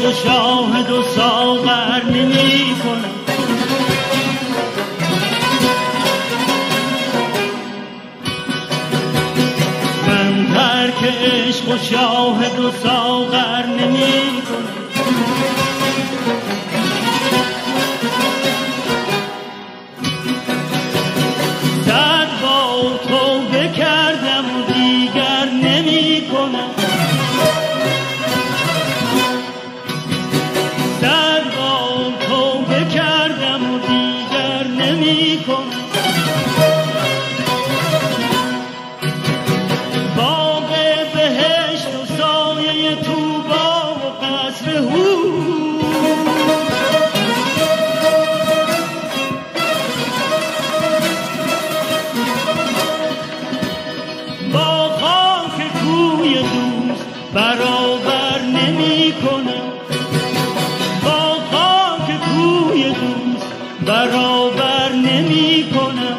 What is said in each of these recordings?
و شاهد و ساغر نمی کنم. من ترک عشق و شاهد و ساغر نمی کنم. صد بار توبه کردم و دیگر نمی کنم. صد بار توبه کردم و دیگر نمی کنم. باغ بهشت و سایه طوبا و قصر هور، با خاک کوی دوست برابر نمی کنم. با خاک کوی دوست برابر نمی کنم.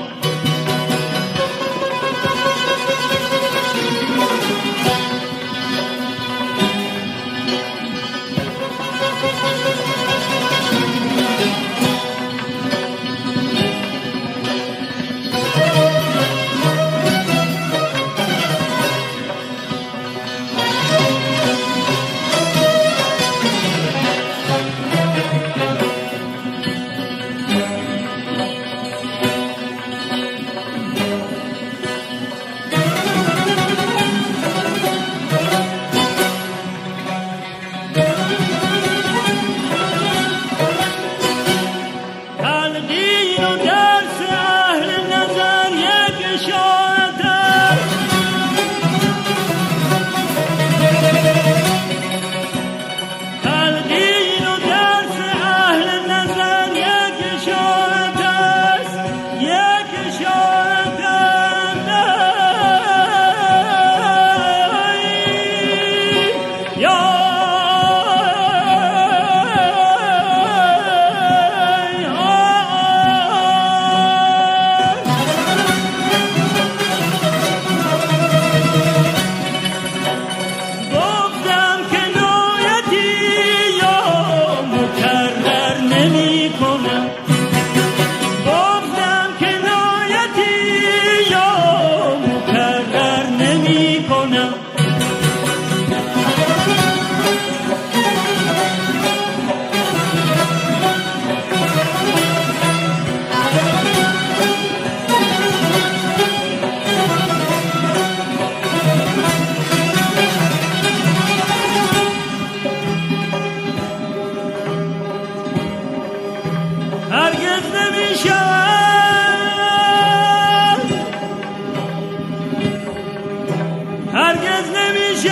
هرگز نمیشود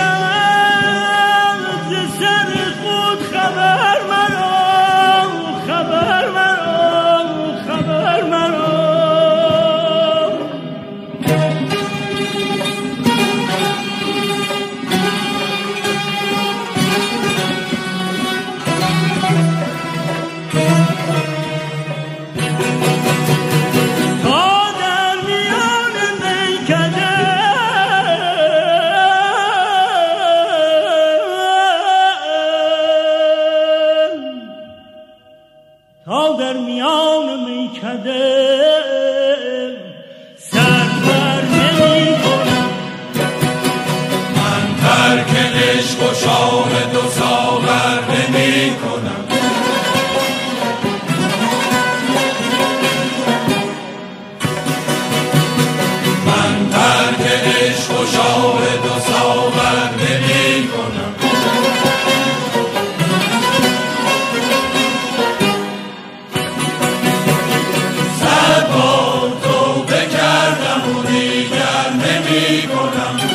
ز سر خود خبر مرا، خبر مرا، خبر مرا. تا در میان میکده سر بر نمی کنم. من ترک عشق و شاهد و ساغر نمی کنم. من ترک عشق و شاهد و ساغر نمی کنم. صد بار توبه کردم و دیگر نمی کنم.